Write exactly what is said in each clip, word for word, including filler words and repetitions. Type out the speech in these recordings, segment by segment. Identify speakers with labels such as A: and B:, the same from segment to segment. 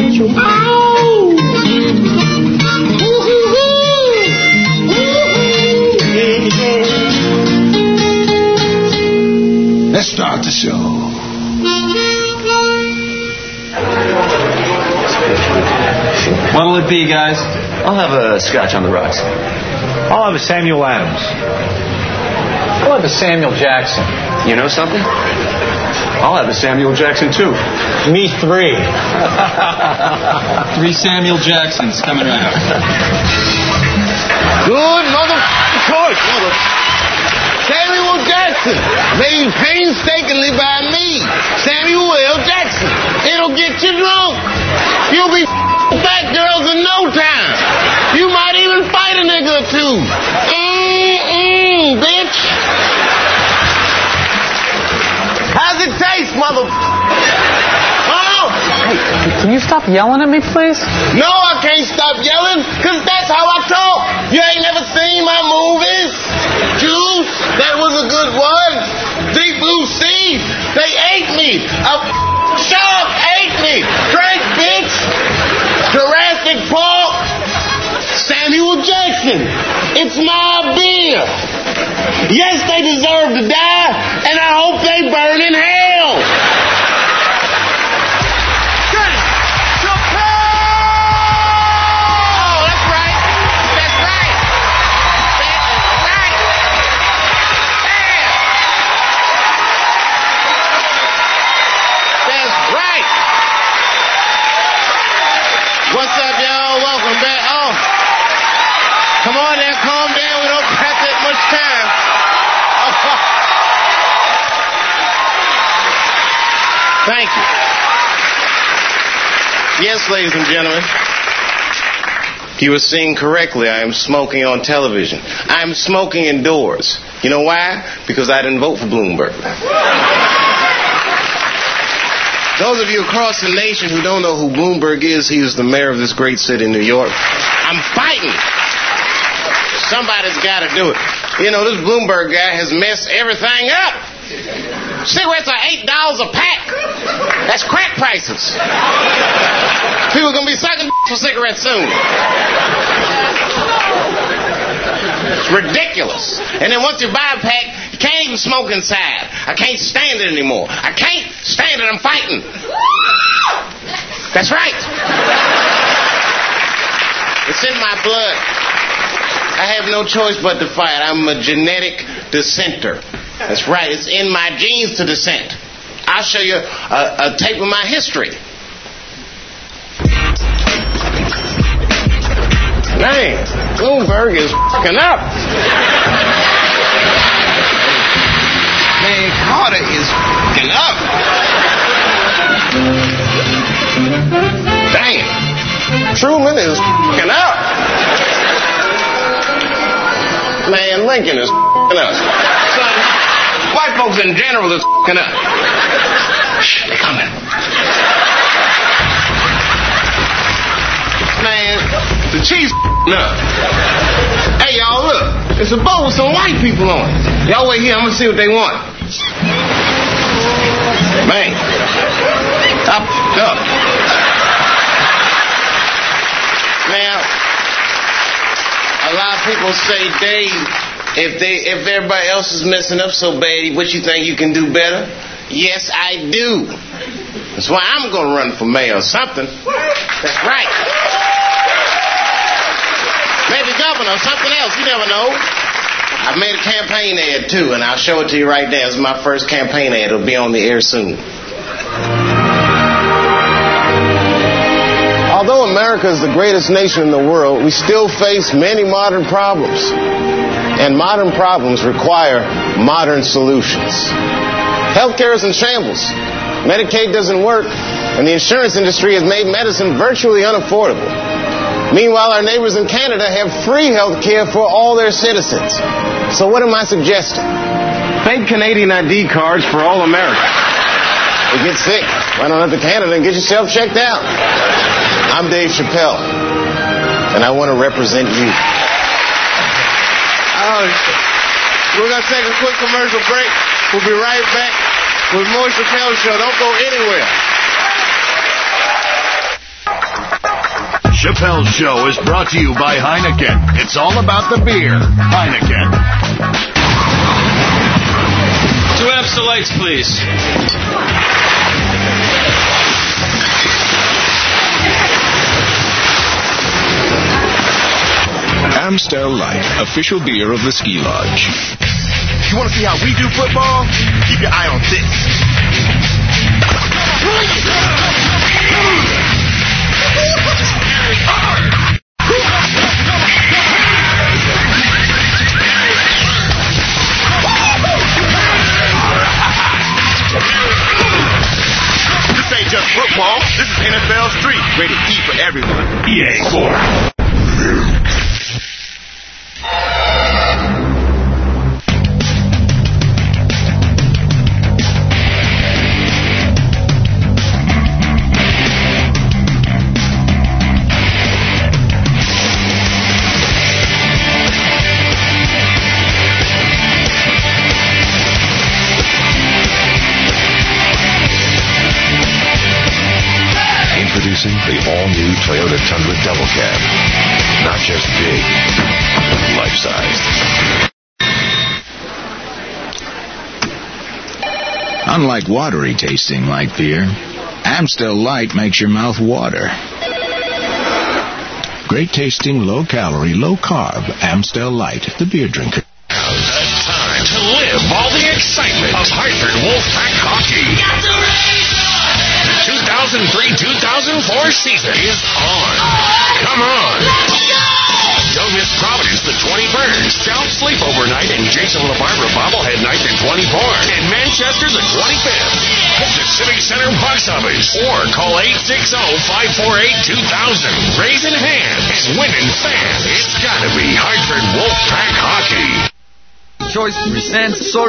A: Rachel. Oh!
B: Let's start the show.
C: What'll it be, guys?
D: I'll have a scotch on the rocks.
E: I'll have a Samuel Adams. I'll have a Samuel Jackson.
D: You know something? I'll have a Samuel Jackson, too.
E: Me three.
C: Three Samuel Jacksons coming right up.
F: Good mother choice, mother. Samuel Jackson, made painstakingly by me. Samuel L. Jackson. It'll get you drunk. You'll be fat girls in no time. You might even fight a nigga or two. Mmm, bitch. How's it taste, mother? Oh!
E: Hey, can you stop yelling at me, please?
F: No, I can't stop yelling, because that's how I talk. You ain't never seen my movies. Juice, that was a good one. Deep Blue Sea, they ate me. A shark ate me. Drink, bitch. Jurassic Park, Samuel Jackson. It's my beer. Yes, they deserve to die, and I hope they burn in hell. What's up, y'all? Welcome back. Oh, come on now, calm down. We don't have that much time. Oh. Thank you. Yes, ladies and gentlemen, you were seeing correctly. I am smoking on television. I am smoking indoors. You know why? Because I didn't vote for Bloomberg. Those of you across the nation who don't know who Bloomberg is, he is the mayor of this great city, New York. I'm fighting. Somebody's got to do it. You know, this Bloomberg guy has messed everything up. Cigarettes are eight dollars a pack. That's crack prices. People are going to be sucking for cigarettes soon. It's ridiculous. And then once you buy a pack, you can't even smoke inside. I can't stand it anymore. I can't stand it. I'm fighting. That's right. It's in my blood. I have no choice but to fight. I'm a genetic dissenter. That's right. It's in my genes to dissent. I'll show you a, a tape of my history. Man, Bloomberg is fucking up. Man, Carter is fucking up. Damn. Truman is fucking up. Man, Lincoln is fucking up. Son, white folks in general is fucking up. Shh, they're coming. Man, the Chiefs up. Hey, y'all, look. It's a boat with some white people on it. Y'all wait here. I'm going to see what they want. Man. Up, up. Now, a lot of people say, Dave, if they, if everybody else is messing up so bad, what you think you can do better? Yes, I do. That's why I'm going to run for mayor or something. That's right. Maybe governor or something else. You never know. I've made a campaign ad, too, and I'll show it to you right there. This is my first campaign ad. It'll be on the air soon. Although America is the greatest nation in the world, we still face many modern problems. And modern problems require modern solutions. Healthcare is in shambles. Medicaid doesn't work, and the insurance industry has made medicine virtually unaffordable. Meanwhile, our neighbors in Canada have free health care for all their citizens. So what am I suggesting? Fake Canadian I D cards for all Americans. You get sick, run on up to Canada and get yourself checked out. I'm Dave Chappelle, and I want to represent you. Oh, we're going to take a quick commercial break. We'll be right back with more Chappelle Show. Don't go anywhere.
A: Chappelle Show is brought to you by Heineken. It's all about the beer. Heineken.
C: Two Amstel Lights, please.
B: Amstel Light, official beer of the Ski Lodge.
G: You want to see how we do football? Keep your eye on this. This ain't just football. This is N F L Street. Rated E for everyone.
A: E A Sports.
B: Introducing the all-new Toyota Tundra Double Cab. Not just big, life-sized.
H: Unlike watery tasting light beer, Amstel Light makes your mouth water. Great tasting, low-calorie, low-carb Amstel Light, the beer drinker.
A: It's time to live all the excitement of Hartford Wolfpack hockey. The two thousand three two thousand four season is on. Come on. Don't miss Providence the twenty-first, South Sleepover Night, and Jason LaBarbera Bobblehead Night the twenty-fourth, and Manchester the twenty-fifth. Hit the Civic Center box office or call eight six zero, five four eight, two thousand. Raising hands and winning fans. It's gotta be Hartford Wolfpack hockey.
C: Choice presents Sword.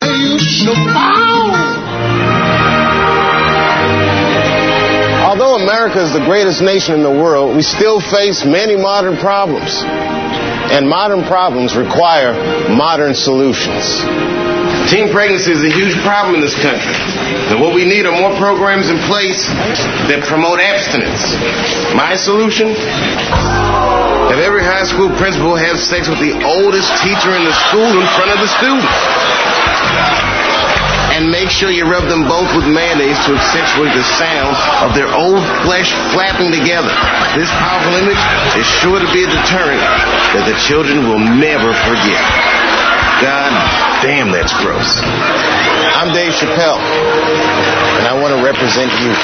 F: Although America is the greatest nation in the world, we still face many modern problems. And modern problems require modern solutions. Teen pregnancy is a huge problem in this country. And what we need are more programs in place that promote abstinence. My solution? Have every high school principal have sex with the oldest teacher in the school in front of the students. And make sure you rub them both with mayonnaise to accentuate the sound of their old flesh flapping together. This powerful image is sure to be a deterrent that the children will never forget. God damn, that's gross. I'm Dave Chappelle, and I want to represent you.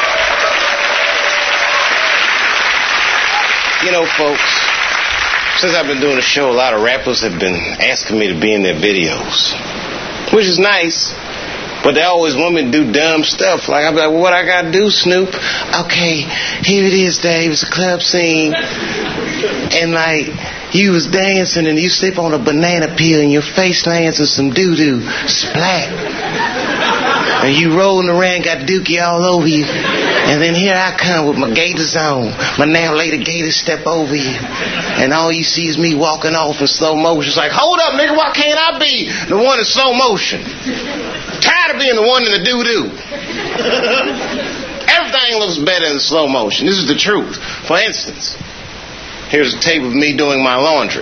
F: You know, folks, since I've been doing the show, a lot of rappers have been asking me to be in their videos, which is nice. But they always want me to do dumb stuff. Like, I'm like, well, what I got to do, Snoop? Okay, here it is, Dave. It's a club scene. And, like, you was dancing and you slip on a banana peel and your face lands in some doo-doo. Splat. And you rolling around, got dookie all over you. And then here I come with my gators on. My now later gators step over you. And all you see is me walking off in slow motion. It's like, hold up, nigga, why can't I be the one in slow motion? Tired of being the one in the doo-doo. Everything looks better in slow motion. This is the truth. For instance, here's a tape of me doing my laundry.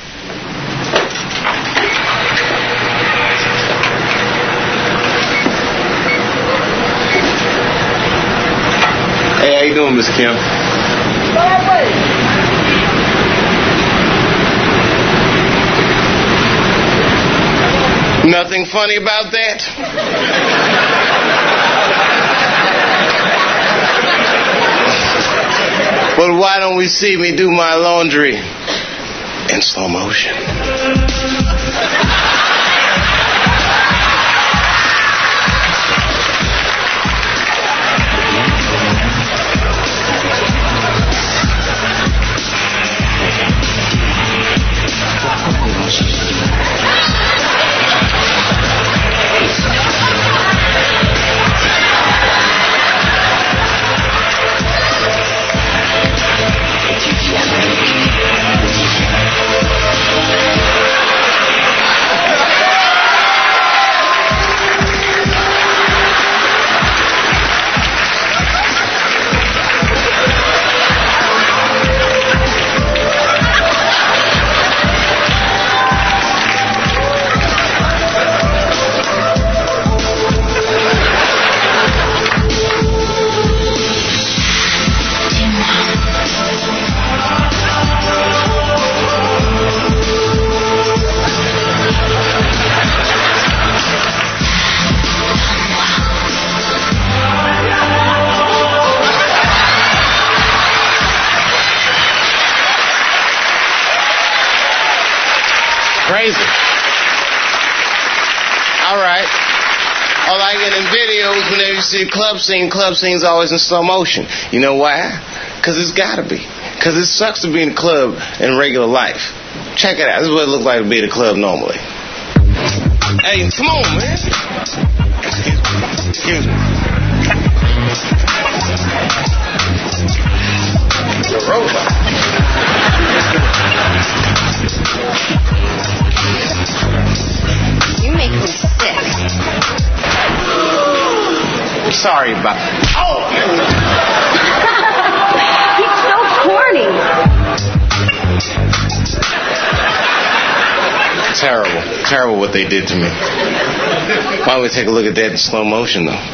F: Hey, how you doing, Miss Kim? Nothing funny about that? But why don't we see me do my laundry in slow motion? Or like in the videos, whenever you see a club scene, club scene's always in slow motion. You know why? Because it's got to be. Because it sucks to be in a club in regular life. Check it out. This is what it looks like to be at a club normally. Hey, come on, man. Excuse me. You're a robot.
I: You make me sick.
F: Sorry about that. Oh!
I: He's so corny.
F: Terrible. Terrible what they did to me. Why don't we take a look at that in slow motion, though?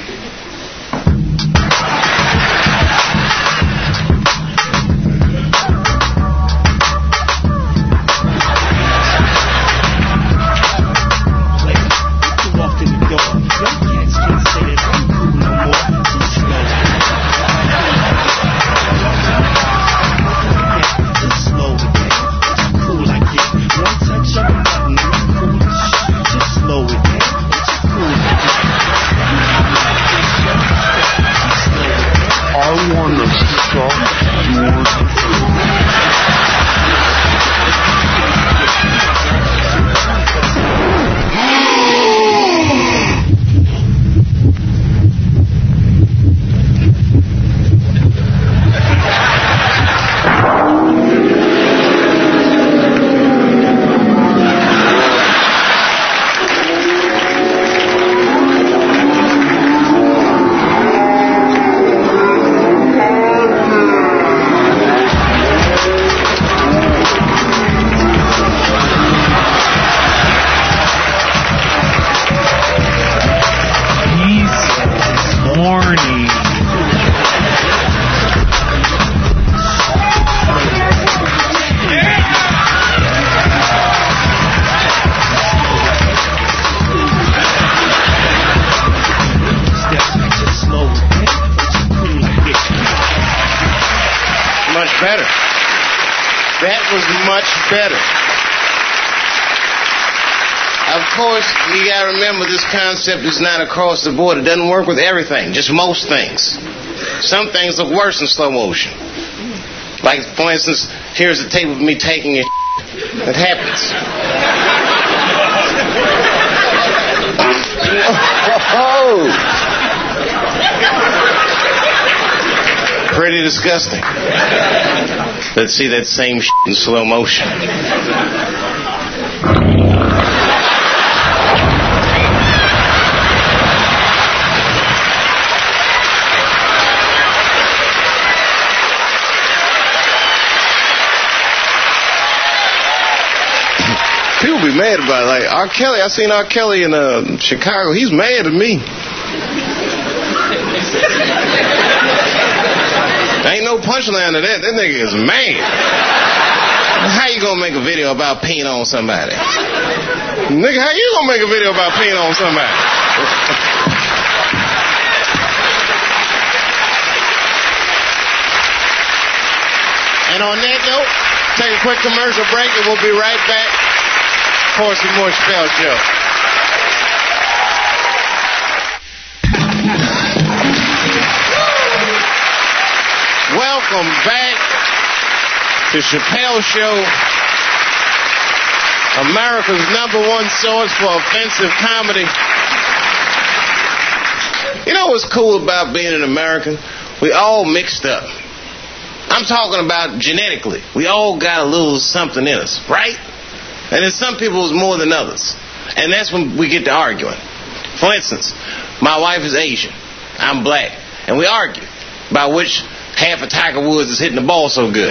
F: Better. That was much better. Of course, you gotta remember this concept is not across the board. It doesn't work with everything, just most things. Some things look worse in slow motion. Like, for instance, here's a tape of me taking a shit. It happens. Oh! Pretty disgusting. Let's see that same shit in slow motion. People be mad about it. Like R. Kelly, I seen R. Kelly in uh, Chicago. He's mad at me. Ain't no punchline to that. That nigga is mad. How you gonna make a video about peeing on somebody? Nigga, how you gonna make a video about peeing on somebody? And on that note, take a quick commercial break and we'll be right back for some more Chappelle Show. Welcome back to Chappelle Show, America's number one source for offensive comedy. You know what's cool about being an American? We all mixed up. I'm talking about genetically. We all got a little something in us, right? And in some people it's more than others. And that's when we get to arguing. For instance, my wife is Asian. I'm black. And we argue about which half of Tiger Woods is hitting the ball so good.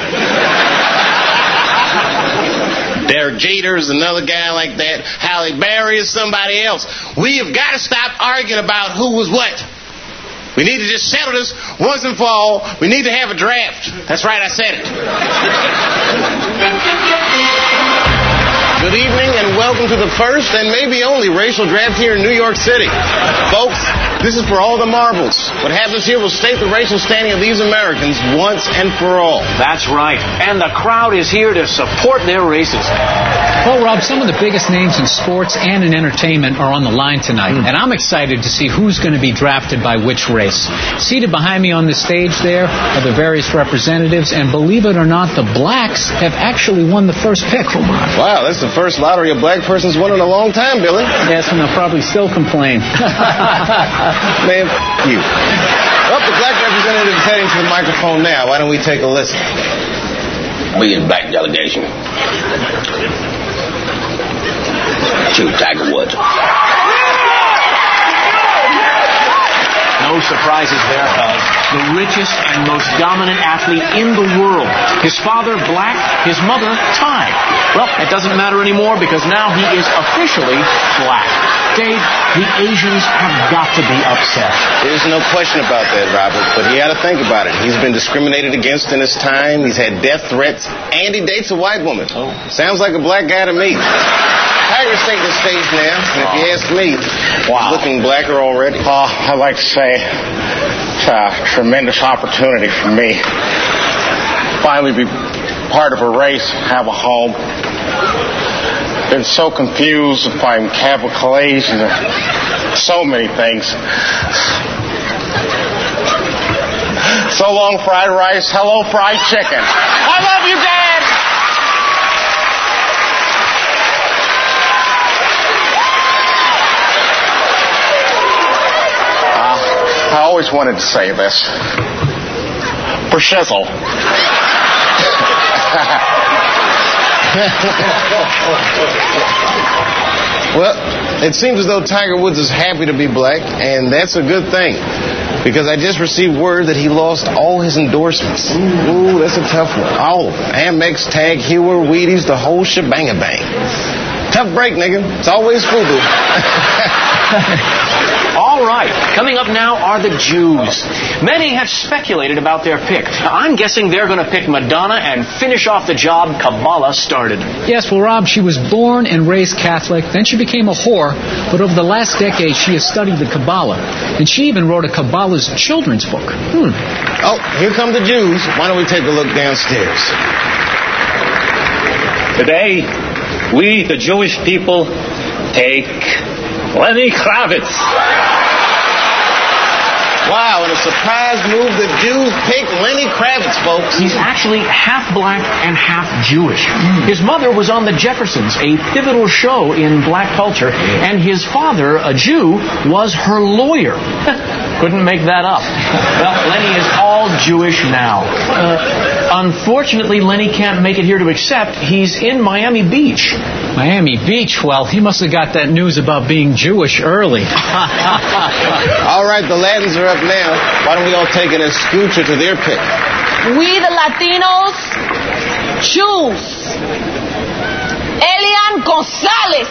F: Derek Jeter's another guy like that. Halle Berry is somebody else. We have got to stop arguing about who was what. We need to just settle this once and for all. We need to have a draft. That's right, I said it. Good evening and welcome to the first and maybe only racial draft here in New York City. Folks, this is for all the marbles. What happens here will state the racial standing of these Americans once and for all.
E: That's right. And the crowd is here to support their races.
J: Well, Rob, some of the biggest names in sports and in entertainment are on the line tonight. Mm. And I'm excited to see who's going to be drafted by which race. Seated behind me on the stage there are the various representatives. And believe it or not, the blacks have actually won the first pick. Oh, my.
F: Wow, that's the first lottery a black person's won in a long time, Billy.
J: Yes, and they'll probably still complain.
F: Man, f*** you. Well, the black representative is heading to the microphone now. Why don't we take a listen?
K: We is black delegation. To Tiger Woods.
E: No surprises there, cuz. The richest and most dominant athlete in the world. His father, black. His mother, Thai. Well, it doesn't matter anymore because now he is officially black. Dave, the Asians have got to be upset.
F: There's no question about that, Robert, but he had to think about it. He's been discriminated against in his time. He's had death threats, and he dates a white woman. Oh. Sounds like a black guy to me. Tiger's taking the stage now, and if you ask me, wow. He's looking blacker already.
L: Oh, I'd like to say it's a tremendous opportunity for me. Finally be part of a race, have a home. Been so confused if I'm Catholic and so many things. So long, fried rice. Hello, fried chicken. I love you, Dad. Uh, I always wanted to say this. For shizzle.
F: Well, it seems as though Tiger Woods is happy to be black, and that's a good thing. Because I just received word that he lost all his endorsements. Ooh, that's a tough one. All of them. Amex, Tag, Heuer, Wheaties, the whole shebang-a-bang. Tough break, nigga. It's always FUBU.
E: All right. Coming up now are the Jews. Many have speculated about their pick. I'm guessing they're going to pick Madonna and finish off the job Kabbalah started.
J: Yes, well, Rob, she was born and raised Catholic. Then she became a whore. But over the last decade, she has studied the Kabbalah. And she even wrote a Kabbalah's children's book. Hmm.
F: Oh, here come the Jews. Why don't we take a look downstairs?
M: Today, we, the Jewish people, take Lenny Kravitz.
F: Wow, in a surprise move, the Jews picked Lenny Kravitz, folks.
E: He's actually half black and half Jewish. Mm. His mother was on The Jeffersons, a pivotal show in black culture, and his father, a Jew, was her lawyer. Couldn't make that up. Well, Lenny is all Jewish now. Uh, unfortunately, Lenny can't make it here to accept. He's in Miami Beach.
J: Miami Beach? Well, he must have got that news about being Jewish early.
F: All right, the Latins are up now. Why don't we all take an escucha to their pick?
I: We the Latinos choose Elian Gonzalez.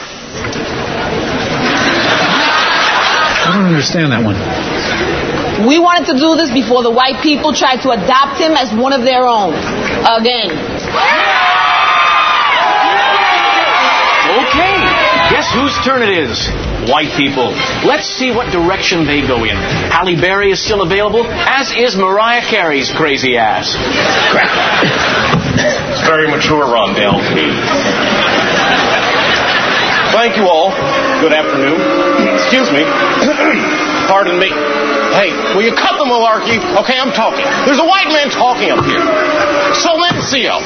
J: I don't understand that one.
I: We wanted to do this before the white people tried to adopt him as one of their own. Again.
E: Okay. Guess whose turn it is? White people. Let's see what direction they go in. Halle Berry is still available, as is Mariah Carey's crazy ass.
L: It's very mature, Rondell. Thank you all. Good afternoon. Excuse me. Pardon me. Hey, will you cut the malarkey? Okay, I'm talking. There's a white man talking up here. Silencio.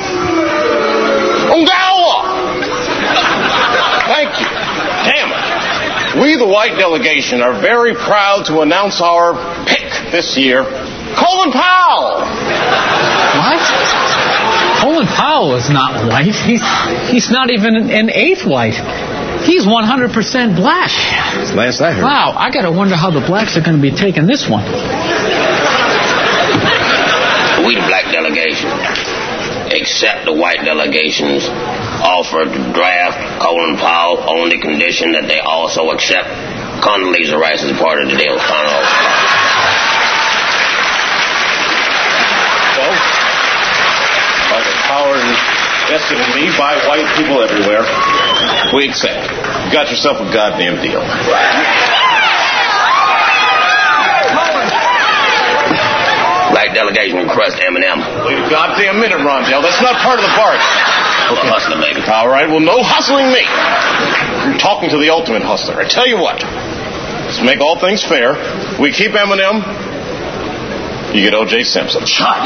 L: Ungawa. Thank you. Damn it. We, the white delegation, are very proud to announce our pick this year, Colin Powell.
J: What? Colin Powell is not white. He's he's not even an eighth white. He's one hundred percent black.
F: That's the last I heard.
J: Wow, I got to wonder how the blacks are going to be taking this one.
K: We, the black delegation, accept the white delegation's offer to draft Colin Powell on the condition that they also accept Condoleezza Rice as part of the deal. Final.
L: So, by the power invested in me by white people everywhere, We accept. You got yourself a goddamn deal.
K: Black delegation request Eminem.
L: Wait a goddamn minute, Rondell. That's not part of the bargain.
K: Okay. Hustler, baby.
L: All right, well, no hustling me. You're talking to the ultimate hustler. I tell you what. Let's make all things fair. We keep Eminem. You get O J Simpson.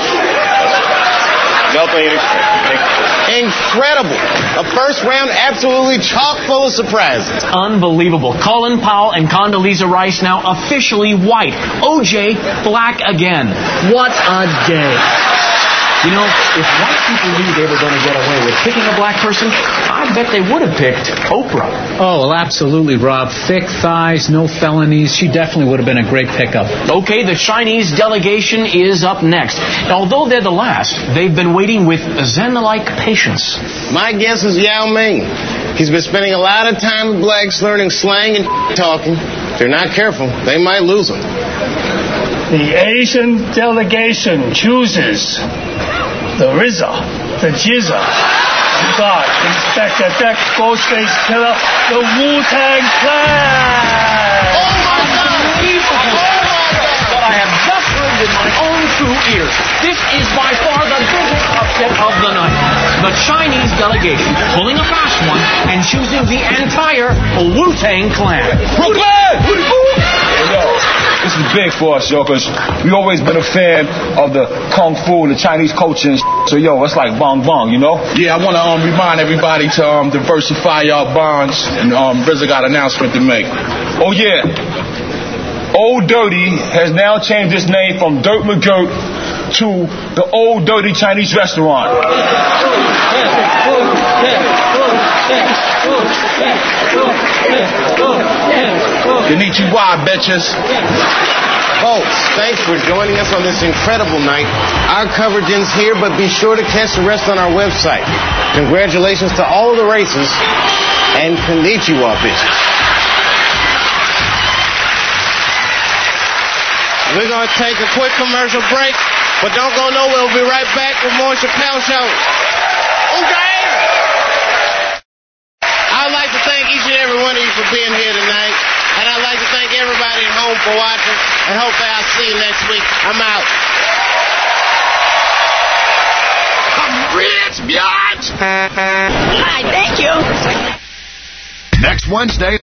L: Nothing
F: incredible. A first round absolutely chock full of surprises.
E: Unbelievable. Colin Powell and Condoleezza Rice now officially white. O J black again. What a day. You know, if white people knew they were going to get away with picking a black person, I bet they would have picked Oprah.
J: Oh, well, absolutely, Rob. Thick thighs, no felonies. She definitely would have been a great pickup.
E: Okay, the Chinese delegation is up next. Although they're the last, they've been waiting with Zen-like patience.
F: My guess is Yao Ming. He's been spending a lot of time with blacks learning slang and talking. If they're not careful, they might lose him.
N: The Asian delegation chooses the R Z A, the Jizza, God, Inspector Deck, Ghostface Killer, the Wu-Tang Clan!
E: Oh my God! But I have just heard with my own two ears. This is by far the biggest upset of the night. The Chinese delegation pulling a fast one and choosing the entire Wu-Tang Clan.
O: Brooklyn! Yo, this is big for us, yo, because we always been a fan of the Kung Fu and the Chinese culture and shit. So, yo, it's like bong bong, you know?
P: Yeah, I want to um, remind everybody to um, diversify y'all bonds, and um, R Z A got an announcement to make.
O: Oh, yeah. Old Dirty has now changed its name from Dirt McGirt to the Old Dirty Chinese Restaurant.
P: Konnichiwa, bitches.
F: Folks, thanks for joining us on this incredible night. Our coverage ends here, but be sure to catch the rest on our website. Congratulations to all of the races, and konnichiwa, bitches. We're going to take a quick commercial break, but don't go nowhere. We'll be right back with more Chappelle Show. Okay? I'd like to thank each and every one of you for being here tonight. And I'd like to thank everybody at home for watching. And hopefully I'll see you next week. I'm out.
A: I'm rich, biatch!
I: Hi, thank you.
A: Next Wednesday.